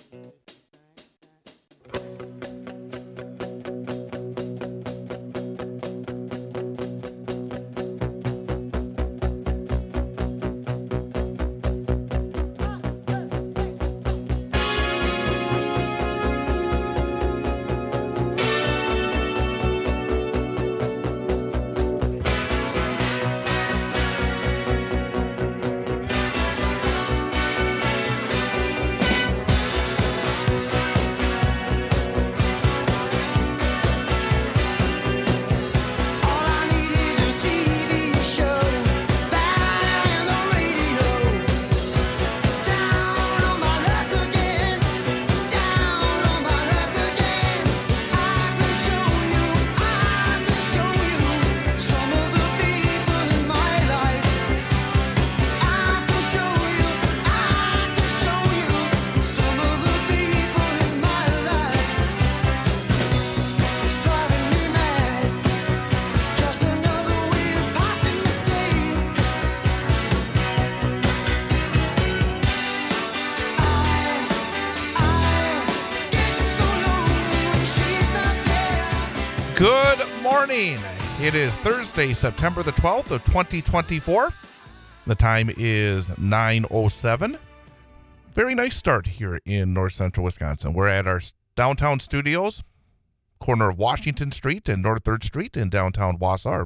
Good morning. It is Thursday, September the 12th of 2024. The time is 9:07. Very nice start here in north central Wisconsin. We're at our downtown studios, corner of Washington Street and North 3rd Street in downtown Wausau.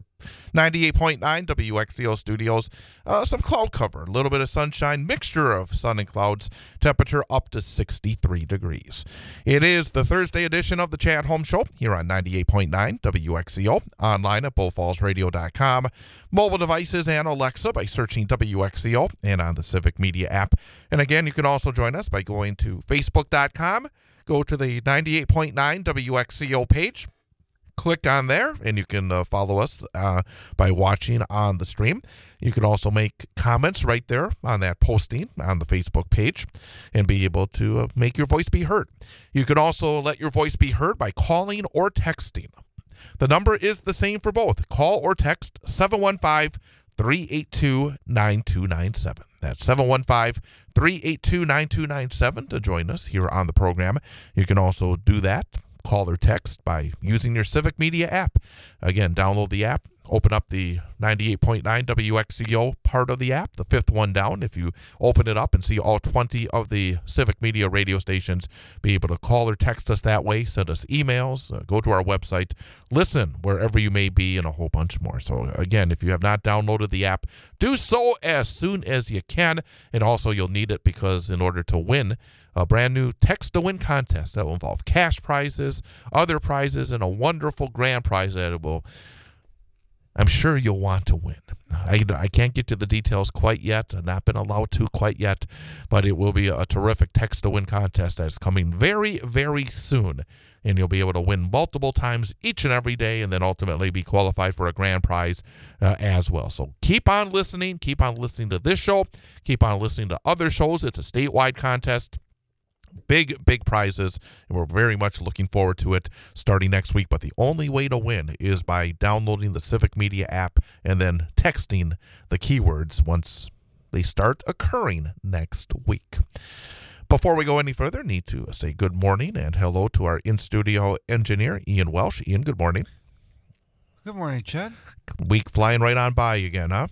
98.9 WXCO studios. Some cloud cover, a little bit of sunshine, mixture of sun and clouds, temperature up to 63 degrees. It is the Thursday edition of the Chat Home Show here on 98.9 WXCO, online at BowFallsRadio.com, mobile devices and Alexa by searching WXCO, and on the Civic Media app. And again, you can also join us by going to Facebook.com, go to the 98.9 WXCO page, click on there, and you can follow us by watching on the stream. You can also make comments right there on that posting on the Facebook page and be able to make your voice be heard. You can also let your voice be heard by calling or texting. The number is the same for both. Call or text 715-382-9297. That's 715-382-9297 to join us here on the program. You can also do that, call or text, by using your Civic Media app. Again, download the app, open up the 98.9 WXCO part of the app, the fifth one down. If you open it up and see all 20 of the Civic Media radio stations, be able to call or text us that way, send us emails, go to our website, listen wherever you may be, and a whole bunch more. So again, if you have not downloaded the app, do so as soon as you can. And also you'll need it because in order to win a brand new Text to Win contest that will involve cash prizes, other prizes, and a wonderful grand prize that I'm sure you'll want to win. I can't get to the details quite yet. I've not been allowed to quite yet, but it will be a terrific Text to Win contest that's coming very, very soon. And you'll be able to win multiple times each and every day and then ultimately be qualified for a grand prize as well. So keep on listening. Keep on listening to this show. Keep on listening to other shows. It's a statewide contest. Big prizes, and we're very much looking forward to it starting next week. But the only way to win is by downloading the Civic Media app and then texting the keywords once they start occurring next week. Before we go any further, need to say good morning and hello to our in-studio engineer, Ian Welsh. Ian, good morning. Good morning, Chad. Week flying right on by again, huh?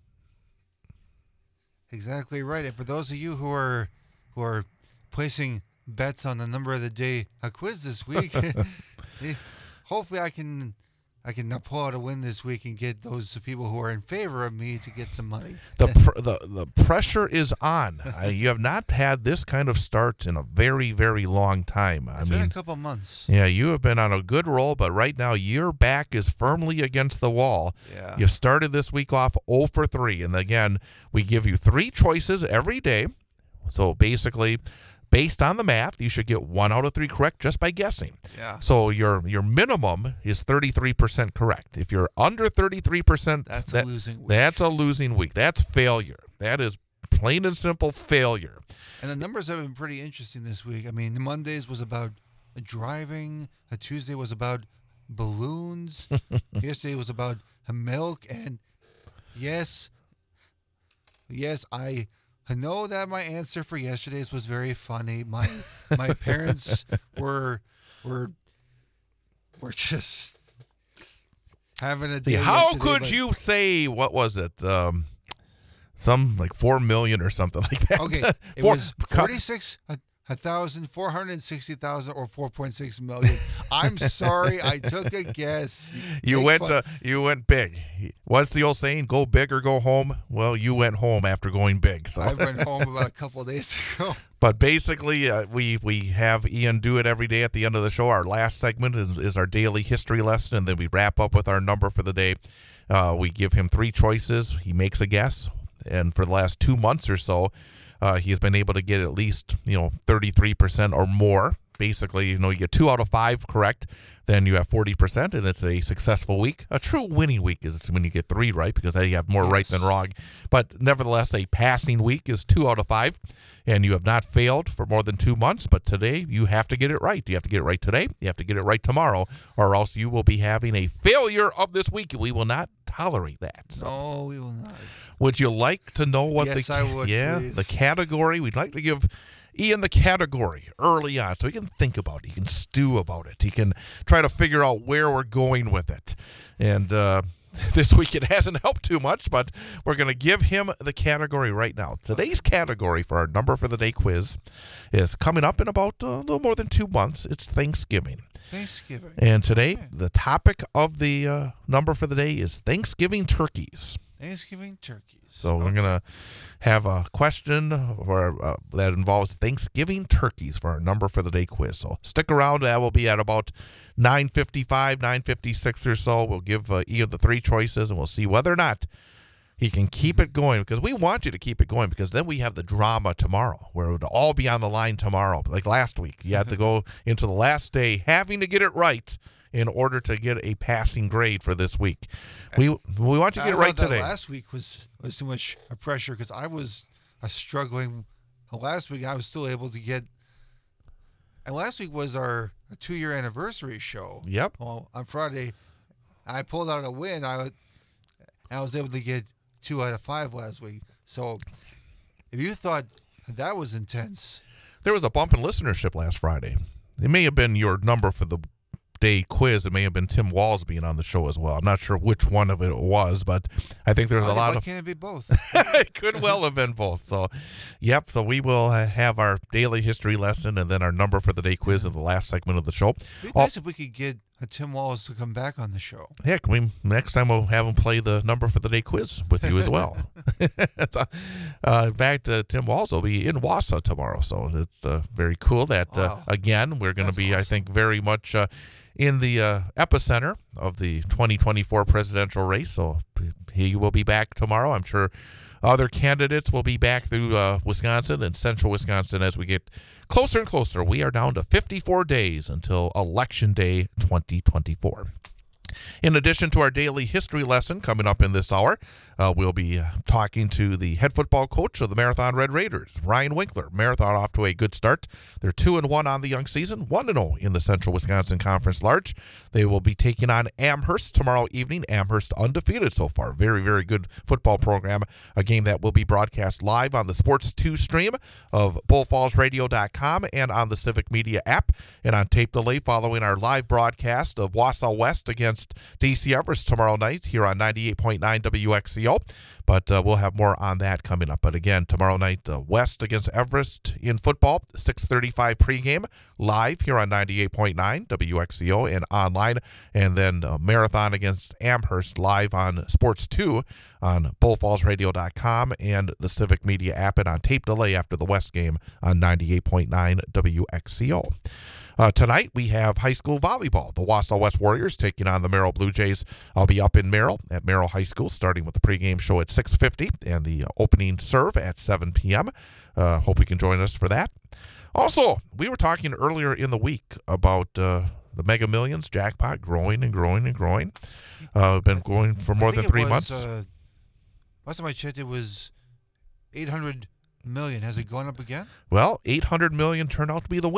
Exactly right. And for those of you who are placing bets on the number of the day a quiz this week, hopefully I can pull out a win this week and get those people who are in favor of me to get some money. The pressure is on. You have not had this kind of start in a very, very long time. It's been a couple months. Yeah, you have been on a good roll, but right now your back is firmly against the wall. Yeah. You started this week off 0 for 3, and again, we give you 3 choices every day. So basically, based on the math, you should get 1 out of 3 correct just by guessing. Yeah. So your minimum is 33% correct. If you're under 33%, that's a losing week. That's a losing week. That's failure. That is plain and simple failure. And the numbers have been pretty interesting this week. I mean, the Mondays was about driving. A Tuesday was about balloons. Yesterday was about milk. And yes, I I know that my answer for yesterday's was very funny. My parents were just having a day. How yesterday, could but- you say, what was it? Some like 4 million or something like that. Okay, it was 46,460,000 or 4.6 million. I'm sorry, I took a guess. You Make went fun- you went big. What's the old saying? Go big or go home. Well, you went home after going big. So, I went home about a couple of days ago. but basically, we have Ian do it every day at the end of the show. Our last segment is our daily history lesson, and then we wrap up with our number for the day. We give him 3 choices. He makes a guess, and for the last 2 months or so, he has been able to get at least 33% or more. Basically, you get 2 out of 5 correct, then you have 40%, and it's a successful week. A true winning week is when you get 3 right, because then you have more right than wrong. But nevertheless, a passing week is 2 out of 5, and you have not failed for more than 2 months. But today, you have to get it right. You have to get it right today. You have to get it right tomorrow, or else you will be having a failure of this week. We will not tolerate that. So, No, we will not. would you like to know what Yes, I would, please. the category? We'd like to give Ian the category early on so he can think about it. He can stew about it. He can try to figure out where we're going with it. And this week it hasn't helped too much, but we're going to give him the category right now. Today's category for our number for the day quiz is coming up in about a little more than 2 months. It's Thanksgiving. Thanksgiving. And today, the topic of the number for the day is Thanksgiving turkeys. Thanksgiving turkeys. So we're going to have a question that involves Thanksgiving turkeys for our number for the day quiz. So stick around. That will be at about 9:55, 9:56 or so. We'll give Ian the 3 choices, and we'll see whether or not he can keep it going, because we want you to keep it going, because then we have the drama tomorrow where it would all be on the line tomorrow. Like last week, you had to go into the last day having to get it right in order to get a passing grade for this week. We want you to get it right today. Last week was too much pressure because I was struggling. Last week I was still able to get, and last week was our 2-year anniversary show. Yep. Well, on Friday, I pulled out a win. I was able to get 2 out of 5 last week. So if you thought that was intense, There was a bump in listenership last Friday. It may have been your number for the day quiz. It may have been Tim Walls being on the show as well. I'm not sure which one of it was, but I think there's a lot why of... can't it be both? It could well have been both. So, yep. So we will have our daily history lesson and then our number for the day quiz in the last segment of the show. It'd be nice if we could get Tim Wallace to come back on the show. Heck, next time we'll have him play the number for the day quiz with you as well. In fact, Tim Walls will be in Wausau tomorrow, so it's very cool that, Wow. again, we're going to That's be, I awesome. think, very much in the epicenter of the 2024 presidential race. So he will be back tomorrow. I'm sure other candidates will be back through Wisconsin and central Wisconsin as we get closer and closer. We are down to 54 days until Election Day 2024. In addition to our daily history lesson coming up in this hour, we'll be talking to the head football coach of the Marathon Red Raiders, Ryan Winkler. Marathon off to a good start. They're 2-1 on the young season, 1-0 in the Central Wisconsin Conference Large. They will be taking on Amherst tomorrow evening. Amherst undefeated so far. Very, very good football program. A game that will be broadcast live on the Sports 2 stream of bullfallsradio.com and on the Civic Media app, and on tape delay following our live broadcast of Wausau West against DC Everest tomorrow night here on 98.9 WXCO. But we'll have more on that coming up. But again, tomorrow night, West against Everest in football, 6:35 pregame, live here on 98.9 WXCO and online. And then Marathon against Amherst live on Sports 2 on bullfallsradio.com and the Civic Media app, and on tape delay after the West game on 98.9 WXCO. Tonight, we have high school volleyball. The Wausau West Warriors taking on the Merrill Blue Jays. I'll be up in Merrill at Merrill High School, starting with the pregame show at 6:50 and the opening serve at 7 p.m. Hope you can join us for that. Also, we were talking earlier in the week about the Mega Millions jackpot growing and growing and growing. Been going for more than 3 months. Last time I checked, it was 800 million. Has it gone up again? Well, 800 million turned out to be the winner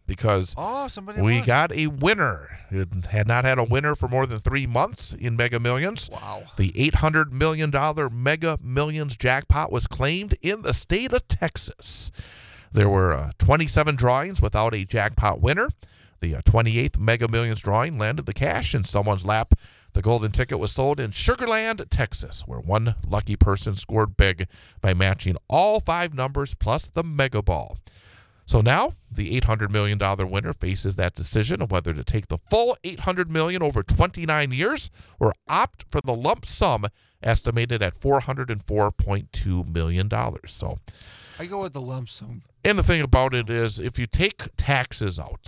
because somebody we won. got a winner. It had not had a winner for more than 3 months in Mega Millions. Wow. The $800 million Mega Millions jackpot was claimed in the state of Texas. There were 27 drawings without a jackpot winner. The 28th Mega Millions drawing landed the cash in someone's lap. The golden ticket was sold in Sugar Land, Texas, where one lucky person scored big by matching all 5 numbers plus the Mega Ball. So now the $800 million winner faces that decision of whether to take the full $800 million over 29 years or opt for the lump sum estimated at $404.2 million. So I go with the lump sum. And the thing about it is, if you take the taxes out,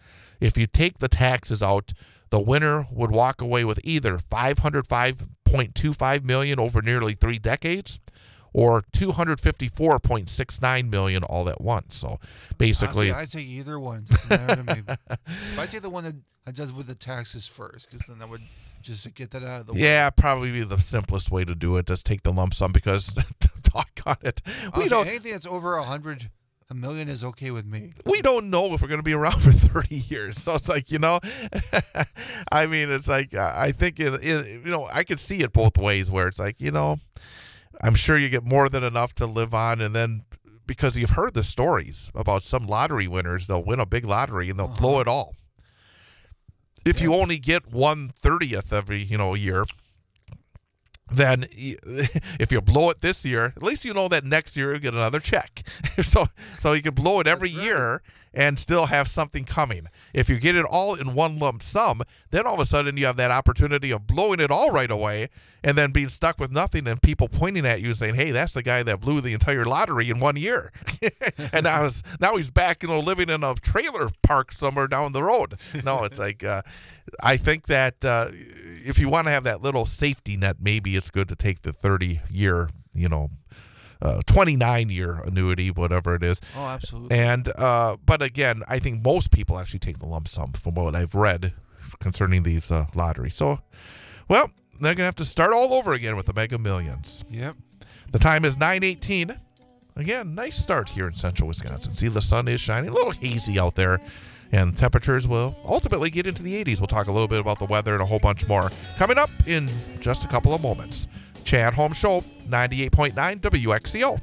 the winner would walk away with either $505.25 million over nearly 3 decades, or $254.69 million all at once. So basically, honestly, I'd take either one. Doesn't matter to me. But I'd take the one that does with the taxes first, because then I would just get that out of the way. Yeah, probably be the simplest way to do it. Just take the lump sum, because talk on it. Anything that's over $100 million is okay with me. We don't know if we're going to be around for 30 years. So it's like, I mean, it's like, I think, I could see it both ways, where it's like, I'm sure you get more than enough to live on. And then, because you've heard the stories about some lottery winners, they'll win a big lottery and they'll blow it all. If you only get 1/30th every, year, then if you blow it this year, at least you know that next year you'll get another check. So you can blow it every year and still have something coming. If you get it all in one lump sum, then all of a sudden you have that opportunity of blowing it all right away and then being stuck with nothing and people pointing at you saying, hey, that's the guy that blew the entire lottery in 1 year. And now he's back, living in a trailer park somewhere down the road. No, it's like, I think that if you want to have that little safety net, maybe it's good to take the 30-year, 29-year annuity, whatever it is. Oh, absolutely. And but again, I think most people actually take the lump sum from what I've read concerning these lotteries. So, well, they're going to have to start all over again with the Mega Millions. Yep. The time is 9:18. Again, nice start here in central Wisconsin. See, the sun is shining. A little hazy out there. And temperatures will ultimately get into the 80s. We'll talk a little bit about the weather and a whole bunch more coming up in just a couple of moments. Chad Holmes Show, 98.9 WXCO.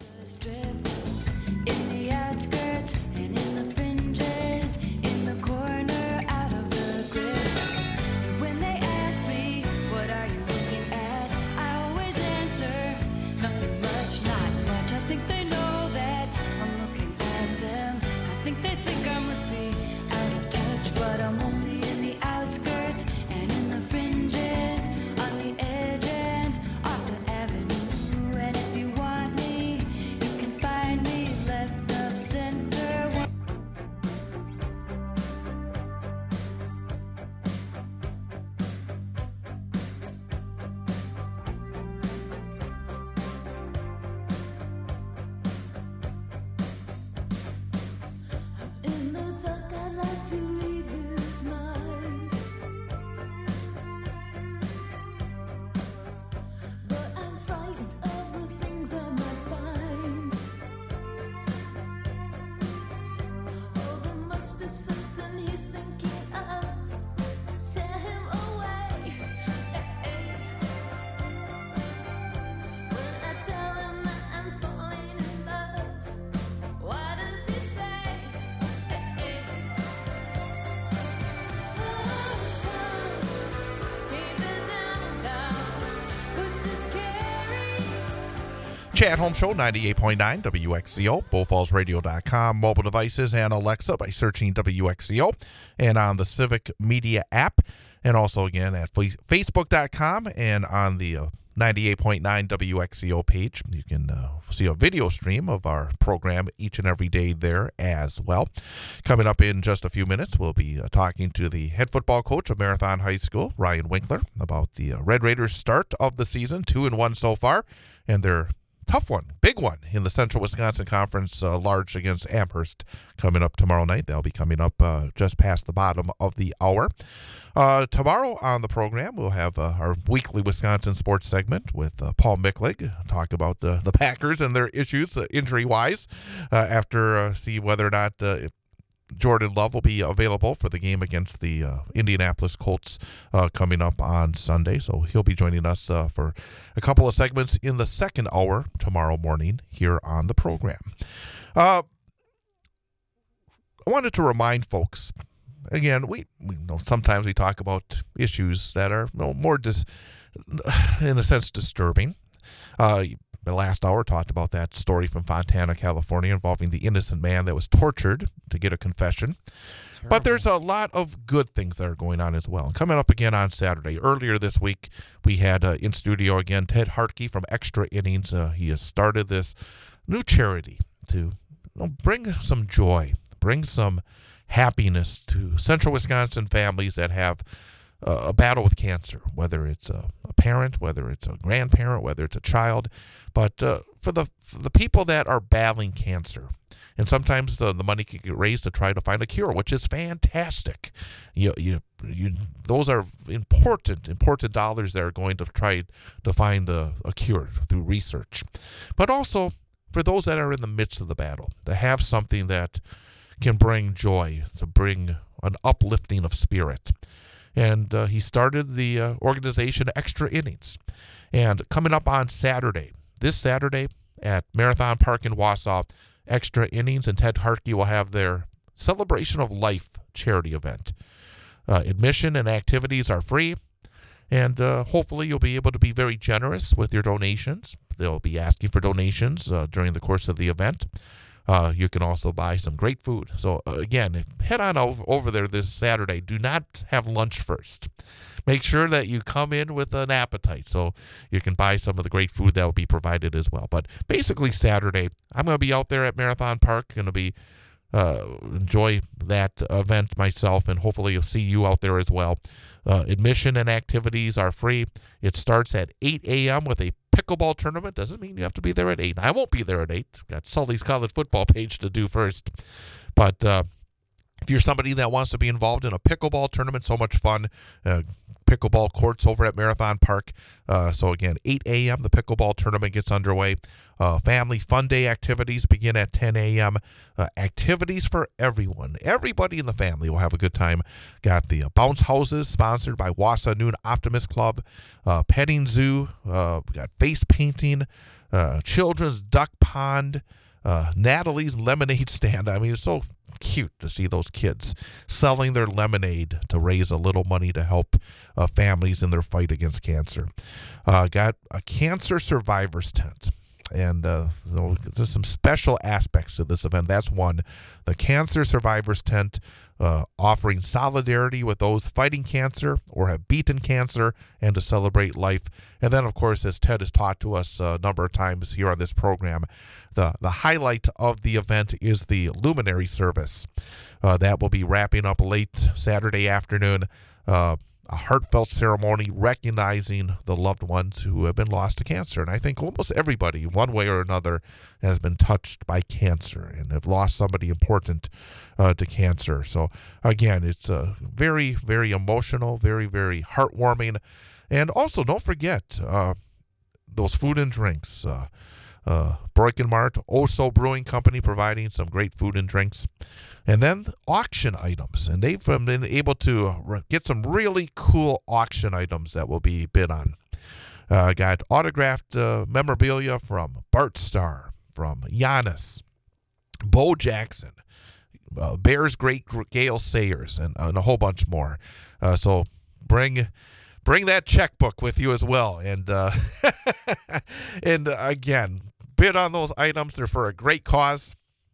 Chad Holmes Show, 98.9 WXCO, BullFallsRadio.com, mobile devices, and Alexa by searching WXCO, and on the Civic Media app, and also again at Facebook.com and on the 98.9 WXCO page. You can see a video stream of our program each and every day there as well. Coming up in just a few minutes, we'll be talking to the head football coach of Marathon High School, Ryan Winkler, about the Red Raiders' start of the season, 2-1 so far, and their tough one, big one in the Central Wisconsin Conference, large against Amherst coming up tomorrow night. They'll be coming up just past the bottom of the hour. Tomorrow on the program, we'll have our weekly Wisconsin sports segment with Paul Micklig, talk about the Packers and their issues injury-wise, after see whether or not Jordan Love will be available for the game against the Indianapolis Colts coming up on Sunday. So he'll be joining us for a couple of segments in the second hour tomorrow morning here on the program. I wanted to remind folks, again, we know sometimes we talk about issues that are more in a sense disturbing. The last hour talked about that story from Fontana, California, involving the innocent man that was tortured to get a confession. Terrible. But there's a lot of good things that are going on as well. And coming up again on Saturday. Earlier this week, we had in studio again Ted Hartke from Extra Innings. He has started this new charity to bring some joy, bring some happiness to Central Wisconsin families that have a battle with cancer, whether it's a parent, whether it's a grandparent, whether it's a child. But for the people that are battling cancer, and sometimes the money can get raised to try to find a cure, which is fantastic. Those are important dollars that are going to try to find a cure through research. But also for those that are in the midst of the battle, to have something that can bring joy, to bring an uplifting of spirit. And he started the organization Extra Innings. And coming up on this Saturday at Marathon Park in Wausau, Extra Innings and Ted Hartke will have their Celebration of Life charity event. Admission and activities are free, and hopefully you'll be able to be very generous with your donations. They'll be asking for donations during the course of the event. You can also buy some great food. So, again, head on over there this Saturday. Do not have lunch first. Make sure that you come in with an appetite so you can buy some of the great food that will be provided as well. But basically Saturday, I'm going to be out there at Marathon Park, going to be enjoy that event myself, and hopefully you'll see you out there as well. Admission and activities are free. It starts at 8 a.m. with a pickleball tournament. Doesn't mean you have to be there at 8. I won't be there at 8. Got Sully's college football page to do first. But if you're somebody that wants to be involved in a pickleball tournament, so much fun. Pickleball courts over at Marathon Park. So again, 8 a.m. the pickleball tournament gets underway. Family fun day activities begin at 10 a.m. Activities for everyone. Everybody in the family will have a good time. Got the bounce houses sponsored by Wausau Noon Optimist Club. Petting zoo. We got face painting. Children's duck pond. Natalie's lemonade stand. I mean, it's so cute to see those kids selling their lemonade to raise a little money to help families in their fight against cancer. Got a cancer survivors tent. And there's some special aspects to this event. That's one, the Cancer Survivors Tent, offering solidarity with those fighting cancer or have beaten cancer and to celebrate life. And then, of course, as Ted has taught to us a number of times here on this program, the highlight of the event is the luminary service. That will be wrapping up late Saturday afternoon. A heartfelt ceremony recognizing the loved ones who have been lost to cancer. And I think almost everybody, one way or another, has been touched by cancer and have lost somebody important to cancer. So, again, it's very, very emotional, very, very heartwarming. And also, don't forget those food and drinks. Broikenmart, Oso Brewing Company providing some great food and drinks. And then auction items. And they've been able to get some really cool auction items that will be bid on. Got autographed memorabilia from Bart Starr, from Giannis, Bo Jackson, Bears great Gale Sayers, and a whole bunch more. So bring that checkbook with you as well. And and again, bid on those items. They're for a great cause.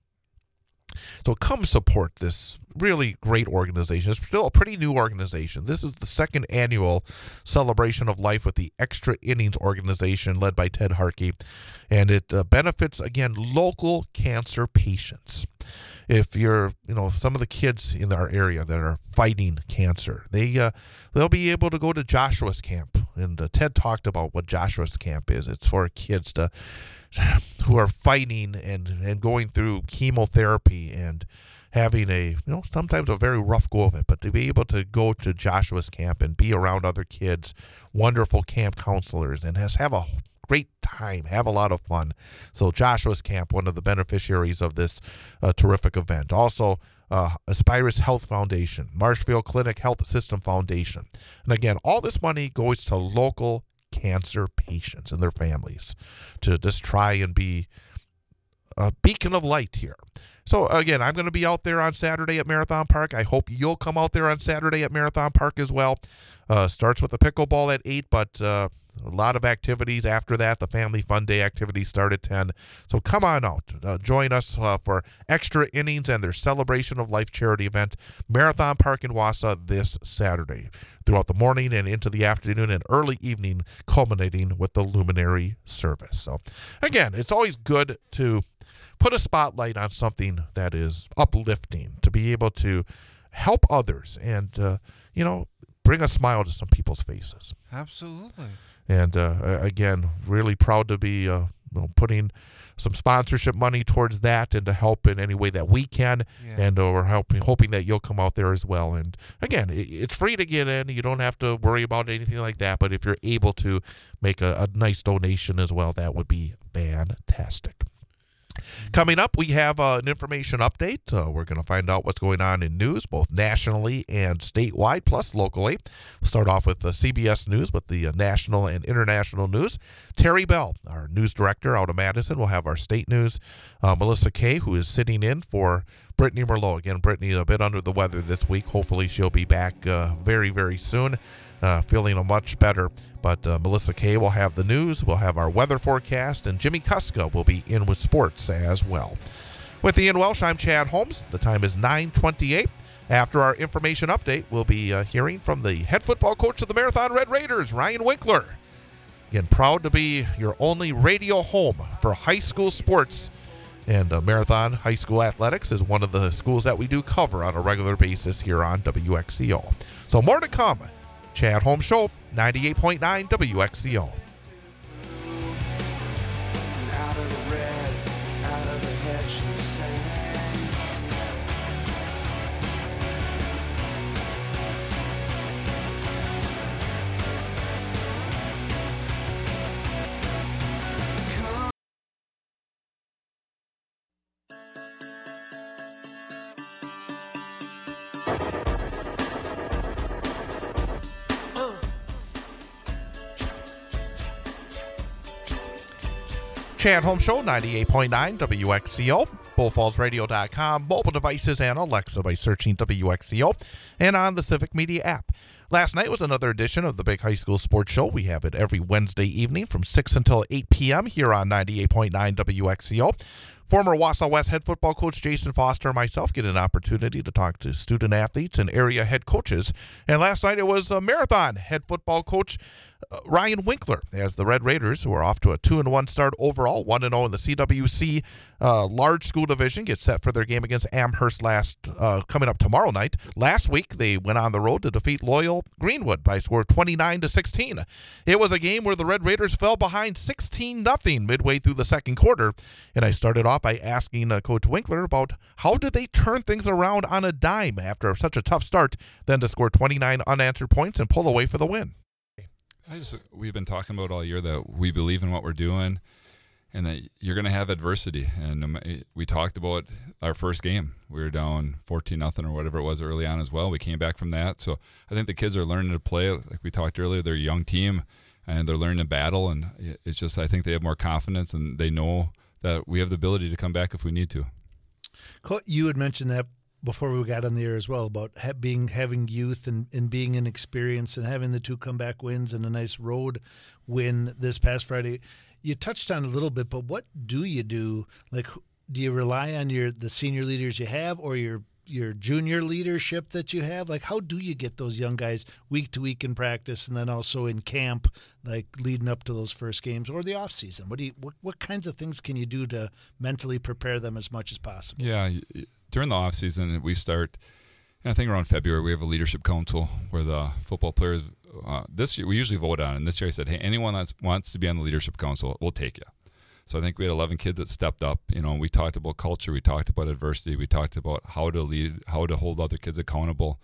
So come support this really great organization. It's still a pretty new organization. This is the second annual Celebration of Life with the Extra Innings organization led by Ted Hartke. And it benefits, again, local cancer patients. If you're, some of the kids in our area that are fighting cancer, they'll be able to go to Joshua's Camp. And Ted talked about what Joshua's Camp is. It's for kids who are fighting and going through chemotherapy and having sometimes a very rough go of it, but to be able to go to Joshua's Camp and be around other kids, wonderful camp counselors, and have a great time. Have a lot of fun. So Joshua's Camp, one of the beneficiaries of this terrific event. Also, Aspirus Health Foundation, Marshfield Clinic Health System Foundation. And again, all this money goes to local cancer patients and their families to just try and be a beacon of light here. So, again, I'm going to be out there on Saturday at Marathon Park. I hope you'll come out there on Saturday at Marathon Park as well. Starts with the pickleball at 8, but a lot of activities after that. The Family Fun Day activities start at 10. So come on out. Join us for Extra Innings and their Celebration of Life charity event, Marathon Park in Wausau this Saturday, throughout the morning and into the afternoon and early evening, culminating with the luminary service. So, again, it's always good to put a spotlight on something that is uplifting, to be able to help others and, bring a smile to some people's faces. Absolutely. And, again, really proud to be putting some sponsorship money towards that and to help in any way that we can. Yeah. And we're hoping that you'll come out there as well. And, again, it's free to get in. You don't have to worry about anything like that. But if you're able to make a nice donation as well, that would be fantastic. Coming up, we have an information update. We're going to find out what's going on in news, both nationally and statewide, plus locally. We'll start off with the CBS News with the national and international news. Terry Bell, our news director out of Madison, will have our state news. Melissa Kay, who is sitting in for Brittany Merlot. Again, Brittany a bit under the weather this week. Hopefully she'll be back very, very soon, feeling much better. But Melissa Kay will have the news. We'll have our weather forecast, and Jimmy Kuska will be in with sports as well. With the In Welsh, I'm Chad Holmes. The time is 9:28. After our information update, we'll be hearing from the head football coach of the Marathon Red Raiders, Ryan Winkler. Again, proud to be your only radio home for high school sports. And Marathon High School Athletics is one of the schools that we do cover on a regular basis here on WXCO. So more to come. Chad Holmes Show, 98.9 WXCO. Out of the red, out of the head, she's saying. Chad Holmes Show, 98.9 WXCO, BullFallsRadio.com, mobile devices, and Alexa by searching WXCO, and on the Civic Media app. Last night was another edition of the Big High School Sports Show. We have it every Wednesday evening from 6 until 8 p.m. here on 98.9 WXCO. Former Wausau West head football coach Jason Foster and myself get an opportunity to talk to student athletes and area head coaches. And last night it was a Marathon head football coach Ryan Winkler, as the Red Raiders, who are off to a 2-1 start overall, 1-0 in the CWC large school division, get set for their game against Amherst coming up tomorrow night. Last week, they went on the road to defeat Loyal Greenwood by a score of 29-16. It was a game where the Red Raiders fell behind 16-0 midway through the second quarter, and I started off by asking Coach Winkler about how did they turn things around on a dime after such a tough start, then to score 29 unanswered points and pull away for the win. We've been talking about all year that we believe in what we're doing and that you're going to have adversity. And we talked about our first game. We were down 14-0 or whatever it was early on as well. We came back from that. So I think the kids are learning to play. Like we talked earlier, they're a young team and they're learning to battle. And it's just, I think they have more confidence and they know that we have the ability to come back if we need to. You had mentioned that before we got on the air as well about having youth and being inexperienced and having the 2 comeback wins and a nice road win this past Friday. You touched on it a little bit, but what do you do? Like, do you rely on the senior leaders you have or your junior leadership that you have? Like, how do you get those young guys week to week in practice and then also in camp, like leading up to those first games or the off season? What kinds of things can you do to mentally prepare them as much as possible? Yeah. During the off season, we start, and I think around February, we have a leadership council where the football players, this year, we usually vote on, and this year I said, hey, anyone that wants to be on the leadership council, we'll take you. So I think we had 11 kids that stepped up. We talked about culture, we talked about adversity, we talked about how to lead, how to hold other kids accountable.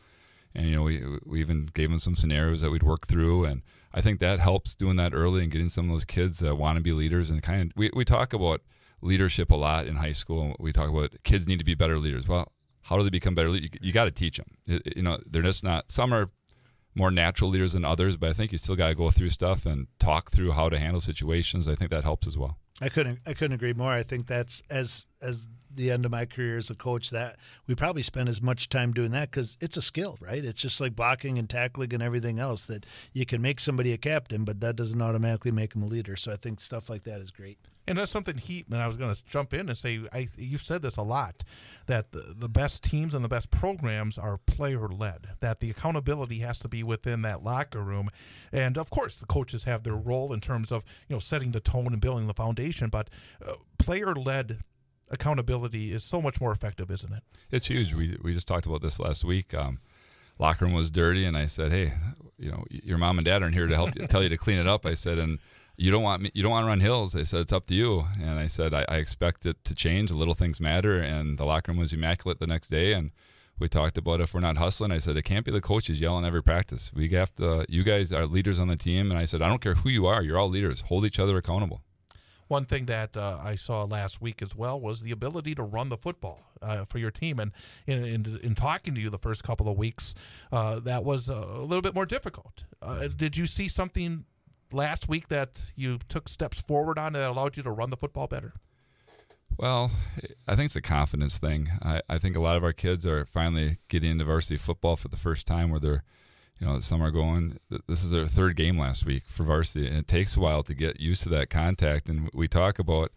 And we even gave them some scenarios that we'd work through, and I think that helps doing that early and getting some of those kids that want to be leaders. And kind of we talk about leadership a lot in high school. We talk about kids need to be better leaders. Well, how do they become better leaders? You got to teach them. They're just not. Some are more natural leaders than others, but I think you still got to go through stuff and talk through how to handle situations. I think that helps as well. I couldn't agree more. I think that's as the end of my career as a coach, that we probably spend as much time doing that because it's a skill, right? It's just like blocking and tackling and everything else, that you can make somebody a captain, but that doesn't automatically make them a leader. So I think stuff like that is great. And that's something and I was going to jump in and say, you've said this a lot, that the best teams and the best programs are player-led, that the accountability has to be within that locker room. And, of course, the coaches have their role in terms of, setting the tone and building the foundation, but player-led accountability is so much more effective, isn't it? It's huge. We just talked about this last week. Locker room was dirty, and I said, hey, your mom and dad aren't here to help tell you to clean it up. I said, and you don't want to run hills. They said, it's up to you. And I said, I expect it to change. The little things matter. And the locker room was immaculate the next day. And we talked about if we're not hustling. I said, it can't be the coaches yelling every practice. We have to. You guys are leaders on the team. And I said, I don't care who you are. You're all leaders. Hold each other accountable. One thing that I saw last week as well was the ability to run the football for your team. And in talking to you the first couple of weeks, that was a little bit more difficult. Did you see something last week that you took steps forward on that allowed you to run the football better? Well, I think it's a confidence thing. I think a lot of our kids are finally getting into varsity football for the first time, where they're, some are going. This is their third game last week for varsity, and it takes a while to get used to that contact. And we talk about,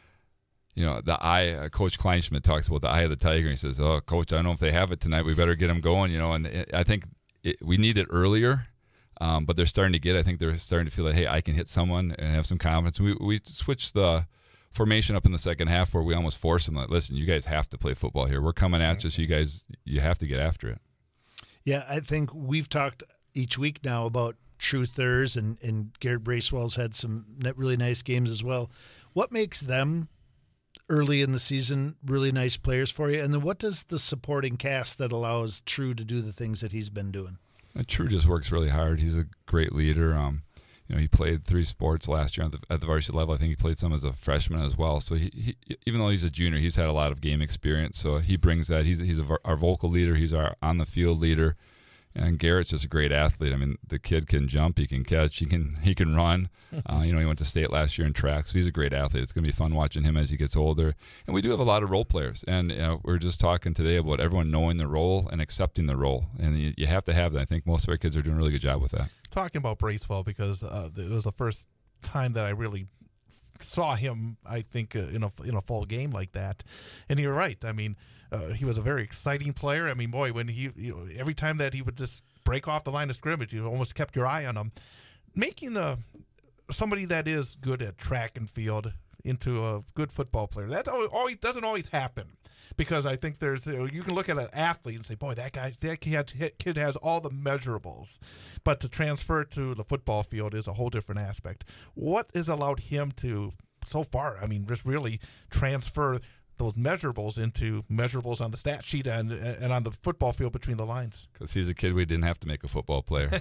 the eye. Coach Kleinschmidt talks about the eye of the tiger. He says, "Oh, Coach, I don't know if they have it tonight. We better get them going." And I think we need it earlier. But they're starting to get. I think they're starting to feel like, hey, I can hit someone and have some confidence. We switched the formation up in the second half where we almost forced them. Like, listen, you guys have to play football here. We're coming at you, so you have to get after it. Yeah, I think we've talked each week now about truthers, and Garrett Bracewell's had some really nice games as well. What makes them early in the season really nice players for you? And then what does the supporting cast that allows True to do the things that he's been doing? True just works really hard. He's a great leader. He played 3 sports last year at the varsity level. I think he played some as a freshman as well. So he even though he's a junior, he's had a lot of game experience. So he brings that. He's our vocal leader. He's our on the field leader. And Garrett's just a great athlete. I mean, the kid can jump, he can catch, he can run. He went to state last year in track, so he's a great athlete. It's going to be fun watching him as he gets older. And we do have a lot of role players. And we're just talking today about everyone knowing the role and accepting the role. And you have to have that. I think most of our kids are doing a really good job with that. Talking about Bracewell, because it was the first time that I really saw him, I think, in a full game like that. And you're right. I mean, he was a very exciting player. I mean, boy, when every time that he would just break off the line of scrimmage, you almost kept your eye on him. Making somebody that is good at track and field into a good football player, that doesn't always happen. Because I think you can look at an athlete and say, boy, that kid has all the measurables. But to transfer to the football field is a whole different aspect. What has allowed him to, so far, just really transfer those measurables into measurables on the stat sheet and on the football field between the lines? Because he's a kid we didn't have to make a football player.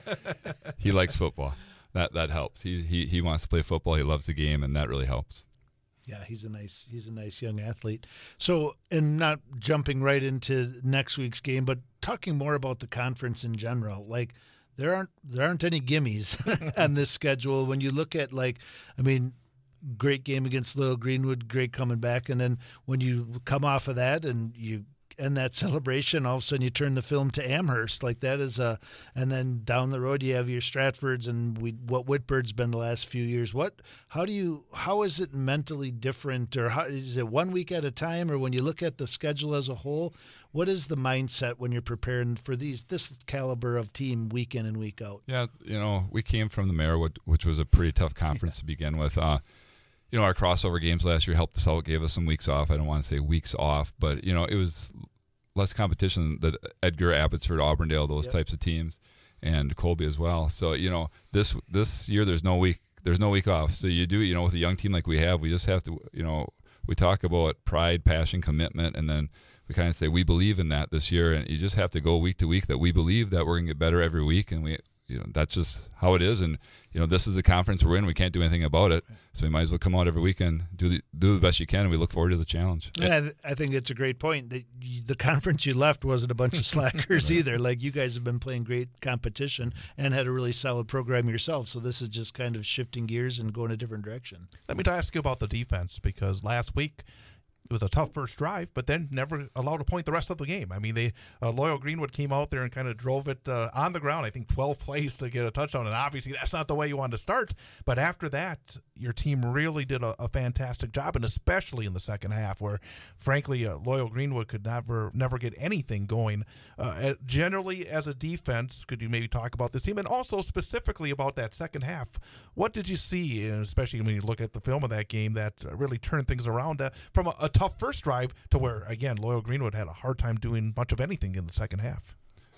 He likes football. That helps. He wants to play football. He loves the game, and that really helps. Yeah, he's a nice young athlete. So, and not jumping right into next week's game, but talking more about the conference in general. Like, there aren't any gimmies on this schedule. When you look at great game against Little Greenwood, great coming back, and then when you come off of that and you end that celebration, all of a sudden you turn the film to Amherst. Like, that is and then down the road you have your Stratfords and what Whitbird's been the last few years. How is it mentally different, or how is it 1 week at a time, or when you look at the schedule as a whole, what is the mindset when you're preparing for this caliber of team week in and week out? Yeah, we came from the Merriwood, which was a pretty tough conference to begin with. Our crossover games last year helped us out, gave us some weeks off. I don't want to say weeks off, but, it was less competition than Edgar, Abbotsford, Auburndale, those types of teams, and Colby as well. So, this year there's no week off. So you do, with a young team like we have, we just have to, we talk about pride, passion, commitment, and then we kind of say we believe in that this year, and you just have to go week to week that we believe that we're going to get better every week, and that's just how it is. And this is the conference we're in. We can't do anything about it, so you might as well come out every week and do the best you can. And we look forward to the challenge. Yeah, I think it's a great point. The conference you left wasn't a bunch of slackers either. Like, you guys have been playing great competition and had a really solid program yourself. So this is just kind of shifting gears and going a different direction. Let me ask you about the defense, because last week it was a tough first drive, but then never allowed a point the rest of the game. I mean, Loyal Greenwood came out there and kind of drove it on the ground. I think 12 plays to get a touchdown, and obviously that's not the way you wanted to start. But after that, your team really did a fantastic job, and especially in the second half, where, frankly, Loyal Greenwood could never get anything going. Generally, as a defense, could you maybe talk about this team, and also specifically about that second half? What did you see, and especially when you look at the film of that game, that really turned things around from a tough first drive to where, again, Loyal Greenwood had a hard time doing much of anything in the second half?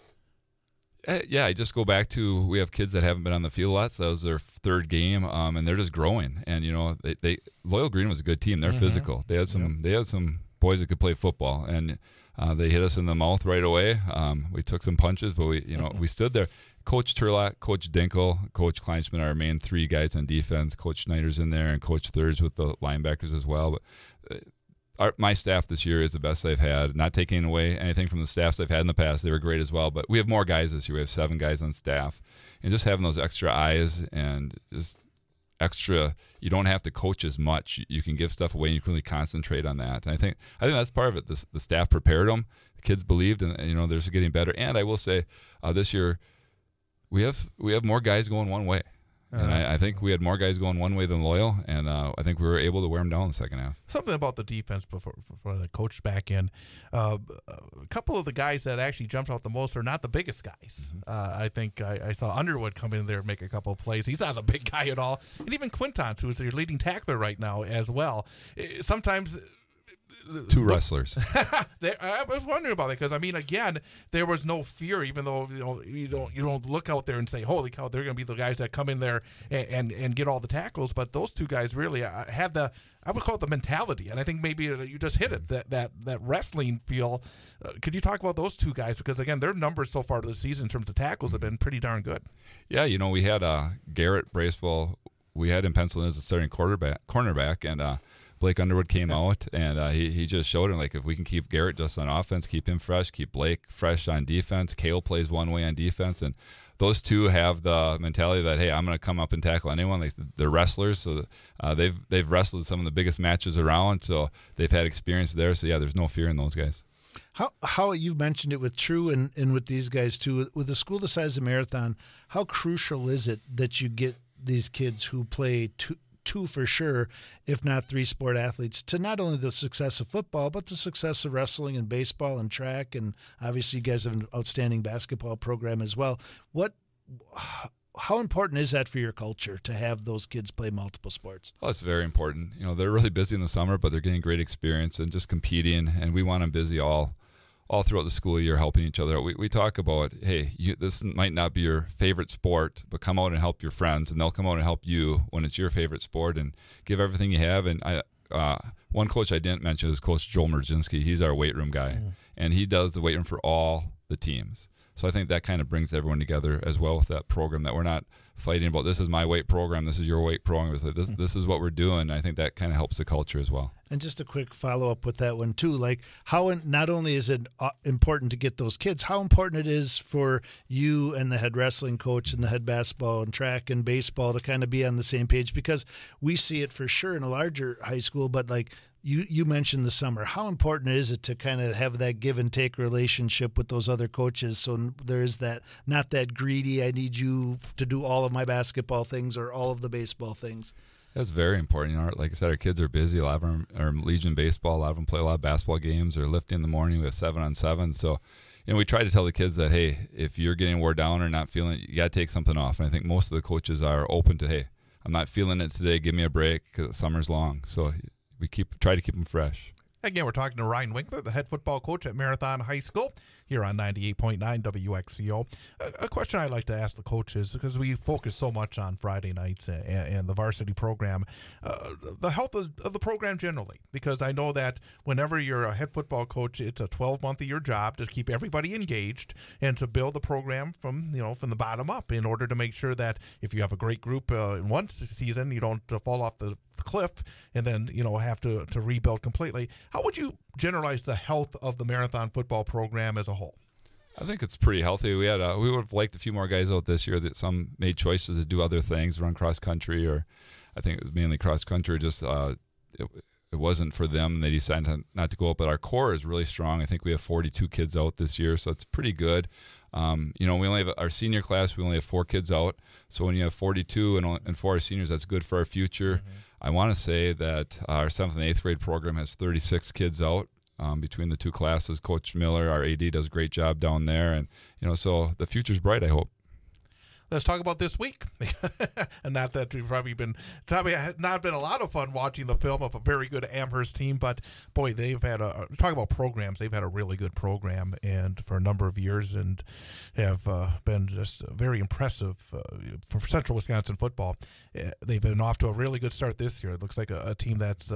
Yeah, I just go back to, we have kids that haven't been on the field a lot, so that was their third game, and they're just growing. And they Loyal Greenwood was a good team. They're physical. They had some boys that could play football, and they hit us in the mouth right away. We took some punches, but we stood there. Coach Turlock, Coach Dinkel, Coach Kleinschmidt are our main three guys on defense. Coach Schneider's in there, and Coach Thurs with the linebackers as well. But my staff this year is the best they've had. Not taking away anything from the staffs they've had in the past. They were great as well. But we have more guys this year. We have 7 guys on staff. And just having those extra eyes and just extra, you don't have to coach as much. You can give stuff away and you can really concentrate on that. And I think that's part of it. The staff prepared them. The kids believed, and they're just getting better. And I will say this year we have more guys going one way. And I think we had more guys going one way than Loyal, and I think we were able to wear them down in the second half. Something about the defense before the coach back in. A couple of the guys that actually jumped out the most are not the biggest guys. I think I saw Underwood come in there and make a couple of plays. He's not a big guy at all. And even Quintons, who is your leading tackler right now as well. Sometimes 2 wrestlers. I was wondering about that, because again, there was no fear, even though you don't look out there and say, holy cow, they're going to be the guys that come in there and get all the tackles. But those 2 guys really had I would call it the mentality, and I think maybe you just hit it, that wrestling feel. Could you talk about those 2 guys, because again, their numbers so far this season in terms of tackles have been pretty darn good. Yeah, we had Garrett Bracewell. We had him penciled in as a starting cornerback, and Blake Underwood came out, and he just showed him, like, if we can keep Garrett just on offense, keep him fresh, keep Blake fresh on defense. Kale plays one way on defense, and those 2 have the mentality that, hey, I'm going to come up and tackle anyone. They're wrestlers, so they've wrestled some of the biggest matches around, so they've had experience there. So yeah, there's no fear in those guys. How you've mentioned it with True and with these guys too, with a school the size of Marathon, how crucial is it that you get these kids who play two for sure, if not 3 sport athletes, to not only the success of football, but the success of wrestling and baseball and track, and obviously you guys have an outstanding basketball program as well. How important is that for your culture to have those kids play multiple sports? Well, it's very important. They're really busy in the summer, but they're getting great experience and just competing, and we want them busy all throughout the school year, helping each other. We talk about, hey, this might not be your favorite sport, but come out and help your friends, and they'll come out and help you when it's your favorite sport, and give everything you have. And one coach I didn't mention is Coach Joel Merzinski. He's our weight room guy, and he does the weight room for all the teams. So I think that kind of brings everyone together as well with that program, that we're not fighting about, this is my weight program, this is your weight program. It's like, this is what we're doing. I think that kind of helps the culture as well. And just a quick follow-up with that one too, like how not only is it important to get those kids, how important it is for you and the head wrestling coach and the head basketball and track and baseball to kind of be on the same page, because we see it for sure in a larger high school, but like you mentioned the summer, how important is it to kind of have that give and take relationship with those other coaches, so there's that, not that greedy, I need you to do all of my basketball things or all of the baseball things. That's very important. Like I said, our kids are busy. A lot of them are Legion baseball. A lot of them play a lot of basketball games or lifting in the morning. We have 7-on-7. So, we try to tell the kids that, hey, if you're getting wore down or not feeling it, you got to take something off. And I think most of the coaches are open to, hey, I'm not feeling it today. Give me a break because summer's long. So we try to keep them fresh. Again, we're talking to Ryan Winkler, the head football coach at Marathon High School, here on 98.9 WXCO. A question I'd like to ask the coaches, because we focus so much on Friday nights and the varsity program, the health of the program generally, because I know that whenever you're a head football coach, it's a 12-month-a-year job to keep everybody engaged and to build the program from the bottom up in order to make sure that if you have a great group in one season, you don't fall off the cliff and then have to rebuild completely. How would you generalize the health of the Marathon football program as a whole? I think it's pretty healthy. We would have liked a few more guys out this year. That some made choices to do other things, run cross country, or I think it was mainly cross country. Just it wasn't for them. They decided not to go up. But our core is really strong. I think we have 42 kids out this year, so it's pretty good. We only have our senior class. We only have 4 kids out. So when you have 42 and 4 seniors, that's good for our future. Mm-hmm. I want to say that our 7th and 8th grade program has 36 kids out between the two classes. Coach Miller, our AD, does a great job down there, and so the future's bright, I hope. Let's talk about this week. And not that we've probably not been a lot of fun watching the film of a very good Amherst team, but boy, they've had talk about programs. They've had a really good program and for a number of years, and have been just very impressive for Central Wisconsin football. They've been off to a really good start this year. It looks like a team that's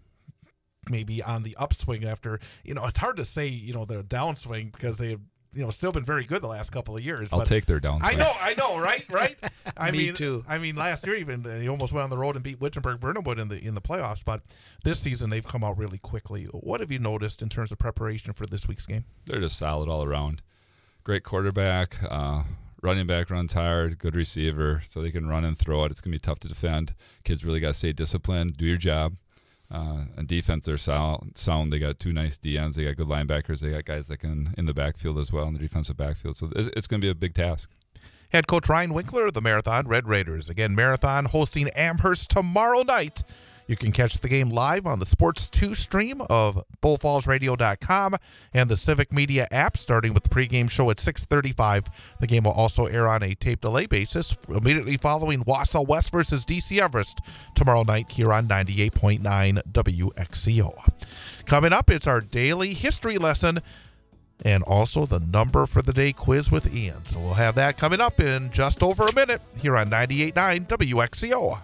maybe on the upswing after, it's hard to say, the downswing because they've still been very good the last couple of years. I'll take their downswing. I know, right? Me too. I mean, last year even they almost went on the road and beat Wittenberg-Burnhamwood in the playoffs, but this season they've come out really quickly. What have you noticed in terms of preparation for this week's game? They're just solid all around. Great quarterback, running back runs hard, good receiver, so they can run and throw it. It's going to be tough to defend. Kids really got to stay disciplined, do your job. And defense, they're sound. They got 2 nice DNs. They got good linebackers. They got guys that can in the backfield as well, in the defensive backfield. So it's going to be a big task. Head coach Ryan Winkler, the Marathon Red Raiders. Again, Marathon hosting Amherst tomorrow night. You can catch the game live on the Sports 2 stream of BullFallsRadio.com and the Civic Media app, starting with the pregame show at 6:35. The game will also air on a tape delay basis immediately following Wausau West versus DC Everest tomorrow night here on 98.9 WXCO. Coming up, it's our daily history lesson and also the number for the day quiz with Ian. So we'll have that coming up in just over a minute here on 98.9 WXCO.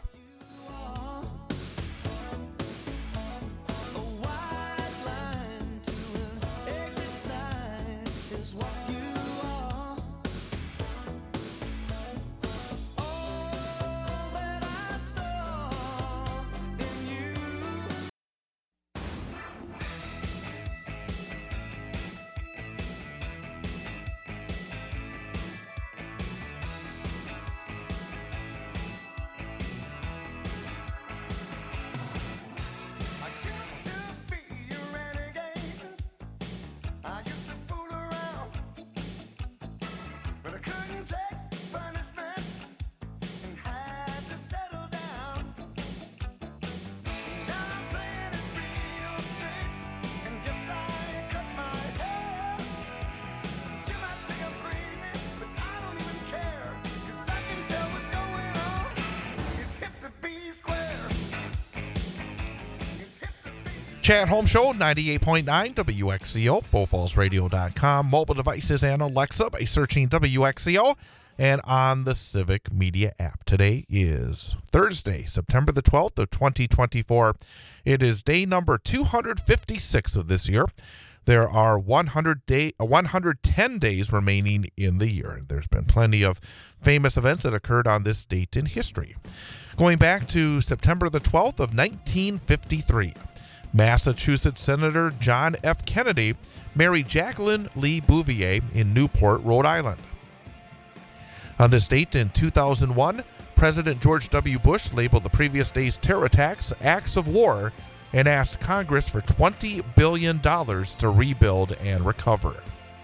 Chat Home Show, 98.9 WXCO, BullFallsRadio.com, mobile devices and Alexa by searching WXCO, and on the Civic Media app. Today is Thursday, September the 12th of 2024. It is day number 256 of this year. There are 110 days remaining in the year. There's been plenty of famous events that occurred on this date in history. Going back to September the 12th of 1953. Massachusetts Senator John F. Kennedy married Jacqueline Lee Bouvier in Newport, Rhode Island. On this date in 2001, President George W. Bush labeled the previous day's terror attacks acts of war and asked Congress for $20 billion to rebuild and recover.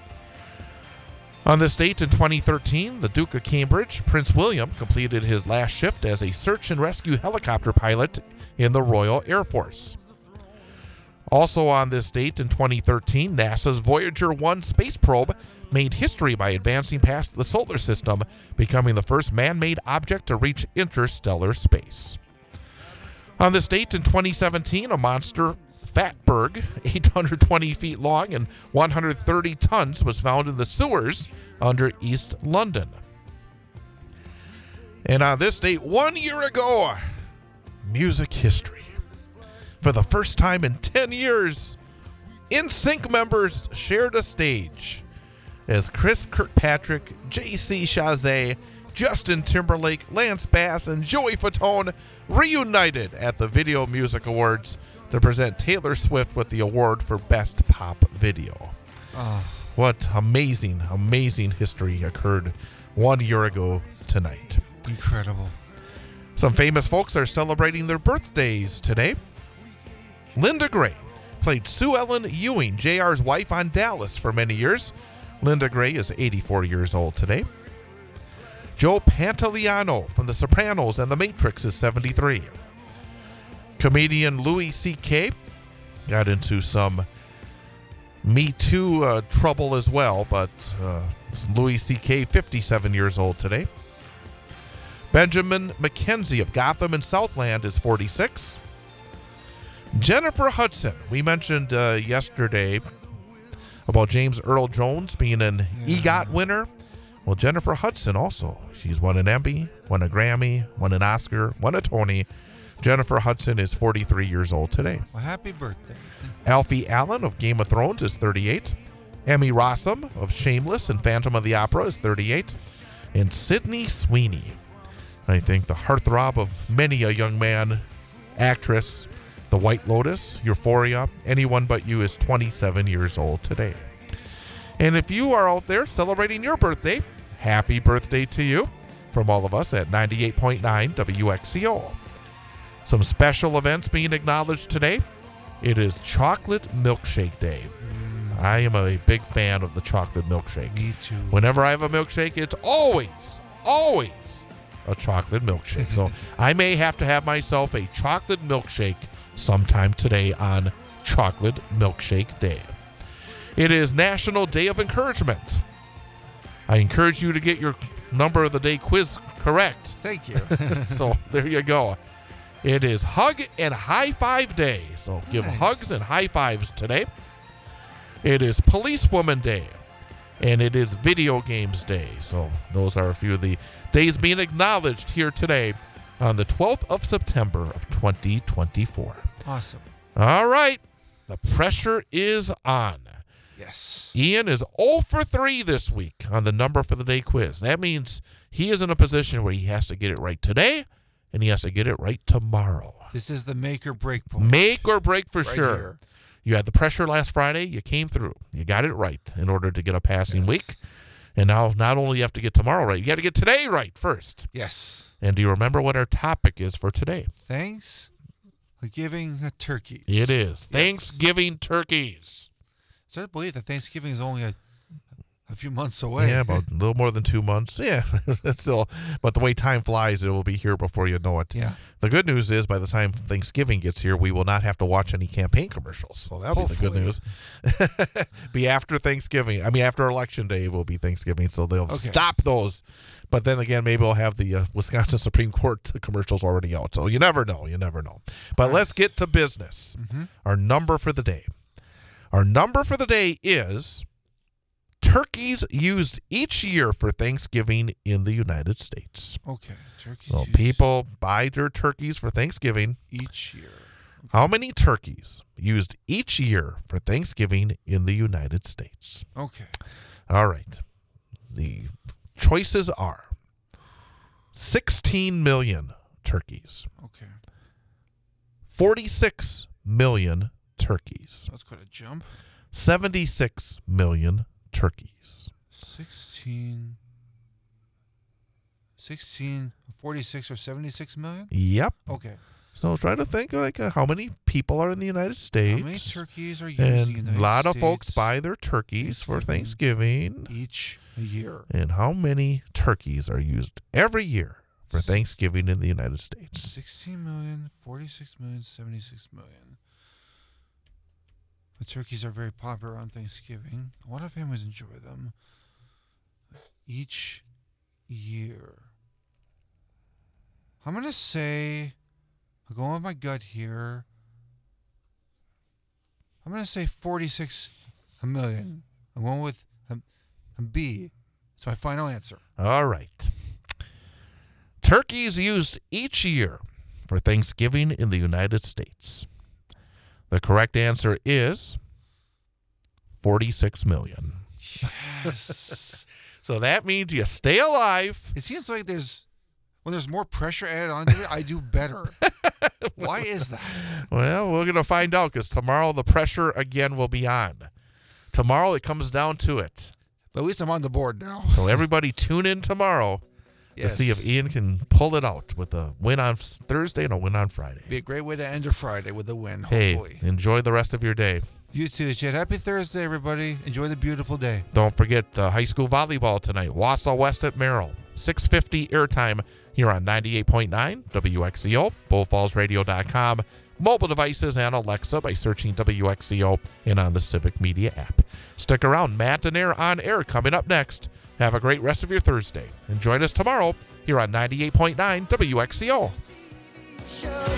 On this date in 2013, the Duke of Cambridge, Prince William, completed his last shift as a search and rescue helicopter pilot in the Royal Air Force. Also on this date in 2013, NASA's Voyager 1 space probe made history by advancing past the solar system, becoming the first man-made object to reach interstellar space. On this date in 2017, a monster fatberg, 820 feet long and 130 tons, was found in the sewers under East London. And on this date, 1 year ago, music history. For the first time in 10 years, NSYNC members shared a stage as Chris Kirkpatrick, J.C. Chazé, Justin Timberlake, Lance Bass, and Joey Fatone reunited at the Video Music Awards to present Taylor Swift with the award for Best Pop Video. What amazing, amazing history occurred 1 year ago tonight. Incredible. Some famous folks are celebrating their birthdays today. Linda Gray played Sue Ellen Ewing, JR's wife on Dallas for many years. Linda Gray is 84 years old today. Joe Pantoliano from The Sopranos and The Matrix is 73. Comedian Louis C.K. got into some Me Too trouble as well, but Louis C.K., 57 years old today. Benjamin McKenzie of Gotham and Southland is 46. Jennifer Hudson, we mentioned yesterday about James Earl Jones being an EGOT winner. Well, Jennifer Hudson also. She's won an Emmy, won a Grammy, won an Oscar, won a Tony. Jennifer Hudson is 43 years old today. Well, happy birthday. Alfie Allen of Game of Thrones is 38. Emmy Rossum of Shameless and Phantom of the Opera is 38. And Sydney Sweeney, I think the heartthrob of many a young man, actress, The White Lotus, Euphoria, Anyone But You, is 27 years old today. And if you are out there celebrating your birthday, happy birthday to you from all of us at 98.9 WXCO. Some special events being acknowledged today. It is Chocolate Milkshake Day. I am a big fan of the chocolate milkshake. Me too. Whenever I have a milkshake, it's always a chocolate milkshake. So I may have to have myself a chocolate milkshake sometime today on Chocolate Milkshake Day. It is National Day of Encouragement. I encourage you to get your number of the day quiz correct. Thank you. So there you go. It is Hug and High Five Day. So give Nice. hugs and high fives today. It is Policewoman Day. And it is Video Games Day. So those are a few of the days being acknowledged here today on the 12th of September of 2024. Awesome. All right. The pressure is on. Yes. Ian is 0 for 3 this week on the number for the day quiz. That means he is in a position where he has to get it right today, and he has to get it right tomorrow. This is the make or break point. Make or break for Right sure. here. You had the pressure last Friday. You came through. You got it right in order to get a passing Yes. week. And now not only you have to get tomorrow right, you got to get today right first. Yes. And do you remember what our topic is for today? Thanks for giving a turkey. It is Thanksgiving turkeys. It's hard to believe that Thanksgiving is only a few months away. Yeah, about a little more than 2 months. Yeah, it's still. But the way time flies, it will be here before you know it. Yeah. The good news is, by the time Thanksgiving gets here, we will not have to watch any campaign commercials. So that'll be the good news. Be after Thanksgiving. I mean, after Election Day will be Thanksgiving, so they'll stop those. But then again, maybe we'll have the Wisconsin Supreme Court commercials already out. So you never know. You never know. But let's get to business. Our number for the day. Our number for the day is turkeys used each year for Thanksgiving in the United States. Okay. Turkeys So used people buy their turkeys for Thanksgiving. each year. How many turkeys used each year for Thanksgiving in the United States? Okay. All right. The choices are 16 million turkeys, Okay. 46 million turkeys, So that's quite a jump. 76 million turkeys. 16, 46 or 76 million? Yep. Okay. So try to think like how many people are in the United States. How many turkeys are used in the And United a lot of States folks buy their turkeys for Thanksgiving. each year? And how many turkeys are used every year for Thanksgiving in the United States? 16 million, 46 million, 76 million. The turkeys are very popular on Thanksgiving. A lot of families enjoy them each year. I'm going to say, I'll go with my gut here, I'm going to say 46 million. I'm going with B. It's my final answer. All right. Turkey is used each year for Thanksgiving in the United States. The correct answer is 46 million. Yes. So that means you stay alive. It seems like when there's more pressure added onto it, I do better. Why is that? Well, we're going to find out because tomorrow the pressure again will be on. Tomorrow it comes down to it. But at least I'm on the board now. So everybody tune in tomorrow to see if Ian can pull it out with a win on Thursday and a win on Friday. Be a great way to end your Friday with a win, Hey, hopefully. enjoy the rest of your day. You too, Chad. Happy Thursday, everybody. Enjoy the beautiful day. Don't forget high school volleyball tonight. Wausau West at Merrill. 6:50 airtime here on 98.9 WXCO, BullFallsRadio.com, mobile devices, and Alexa by searching WXCO and on the Civic Media app. Stick around. Matt and Air on air coming up next. Have a great rest of your Thursday. And join us tomorrow here on 98.9 WXCO.